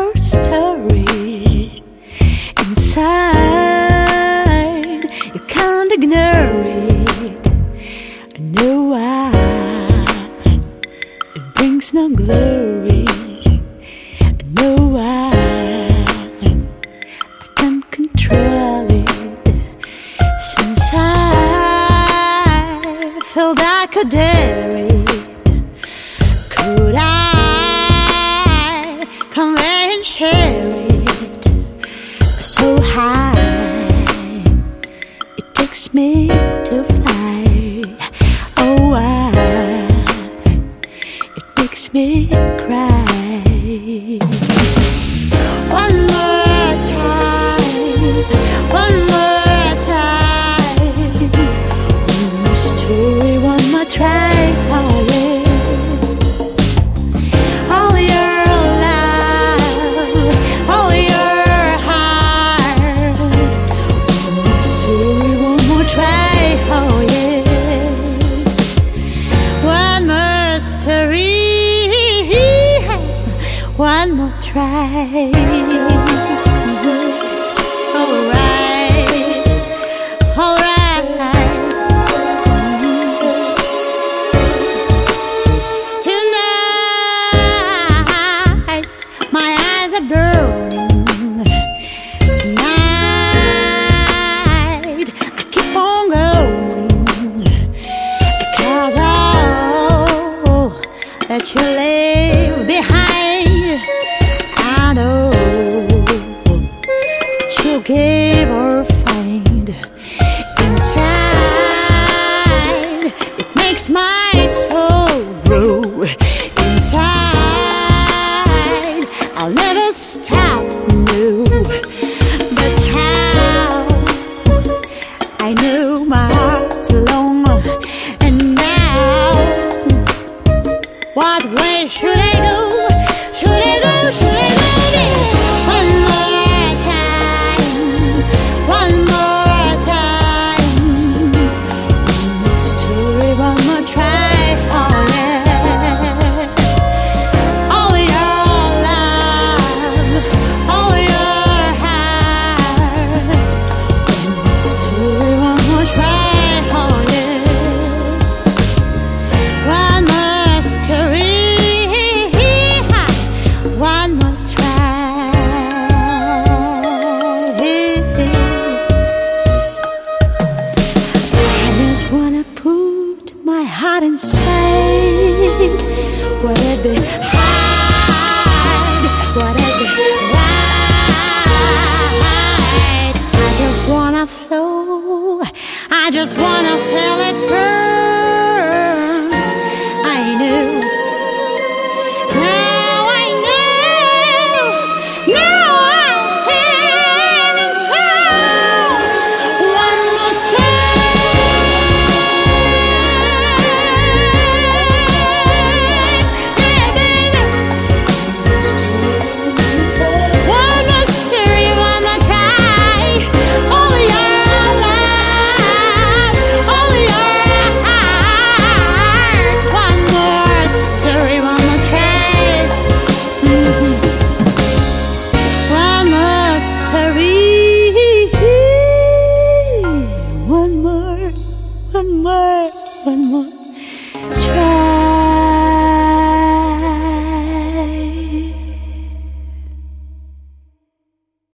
your story inside. You can't ignore it. I know why. It brings no glory. I know why. I can't control it. Since I felt I could dare it, could I convey and share it so high? It takes me to fly. Oh, why? It makes me cry. One more time, one more time. One more story, one more try. Oh yeah. All your love, all your heart. One more story, one more try. Oh yeah. One more story, one more try. Alright, alright. Tonight, my eyes are burning. Tonight, I keep on going, because all that you leave behind, I know that you give or find inside. It makes my soul grow inside. I'll never stop, no. But how? I know my heart's alone, and now what way should I go? Should I go? Should I go? One more time, one more time. One more story, one more try. Oh yeah. All your love, all your heart. One more story, one more try. Oh yeah. One more story. One more try. I just wanna put my heart inside. Would it be hard? Would it be right? I just wanna flow. I just wanna feel it burns. I know. One more try.